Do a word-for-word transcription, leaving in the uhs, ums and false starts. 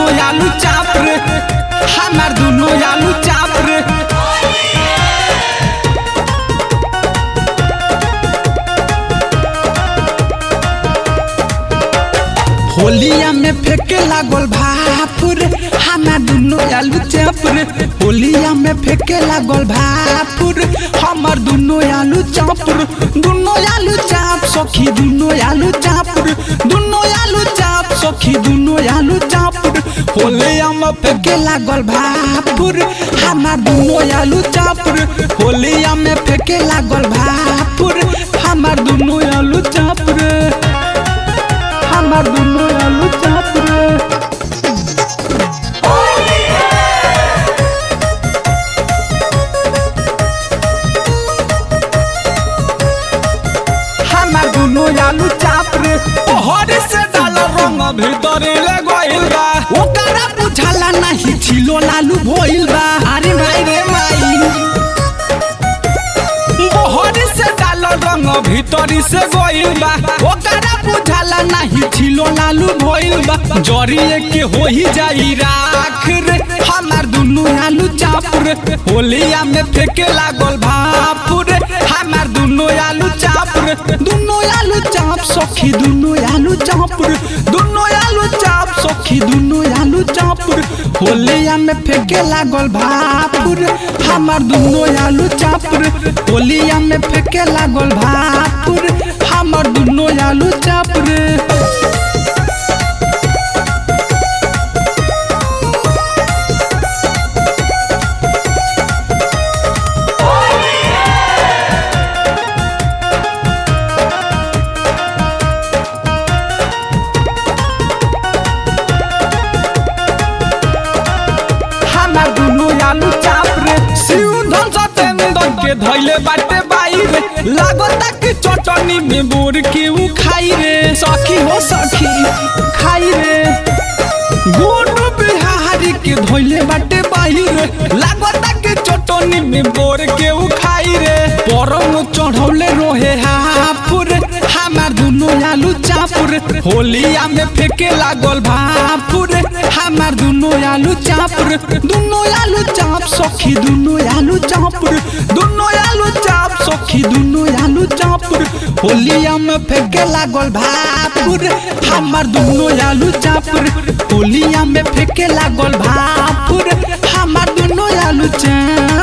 दुनो आलू चाप रे हमार दुनो आलू चाप रे। होलिया में फेंके लागल भाप रे हमार दुनो आलू चाप रे। होलिया में फेंके लागल भाप रे हमार दुनो आलू चाप रे। दुनो आलू चाप सखी दुनो आलू चाप रे। दुनो आलू चाप सखी दुनो आलू चाप रे। होलिया में फेंके लागल भाप रे हमार दुनो आलू चाप रे। होलिया में फेंके लागल भाप रे हमार दुनो आलू चाप रे। हमार दुनो आलू चाप रे। हमार दुनो आलू चाप रे हरी से डाल रंग भीतर ले गइल बा ओकरा बुझाला नहीं छिलो लालू भइल बा। अरे भाई रे माई हरी से डाल रंग भीतर से गइल बा ओकरा बुझाला नहीं छिलो लालू भइल बा। जरिए के हो ही जाई राख रे हमार दुनो आलू चाप रे। होलिया में फेंके लागल भाप रे हमार दुनो आलू चाप रे। दुनो आलू चाप सखी दुनो आलू चाप रे। दुनो आलू चाप सखी दुनो आलू चाप रे। होलिया में फेंके लागल भाप रे हमार दुनो आलू चाप रे। होलिया में फेंके लागल भाप रे हमार दुनो आलू चाप रे। हमार दुनो आलू चाप रे शिव धन सतेंद्र के धइले बाटे बाई रे लागता कि चटनी में बोर के उ खाई रे। सखी हो सखी खाई रे गोनू बिहारी के धइले बाटे बाई रे लागता कि चटनी में बोर के उ खाई रे। परम चढ़ौले रोहे हाफ रे हमार दुनो आलू चाप रे। होलिया में फेंके लागल भाप रे हमार दुनो आलू चाप रे। दुनो आलू चाप सखी दुनो आलू चाप रे। दुनो आलू चाप सखी दुनो आलू चाप रे। होलिया में फेंके लागल भाप रे हमार दुनो आलू चाप रे। होलिया में फेंके लागल भाप रे हमार दुनो आलू चाप।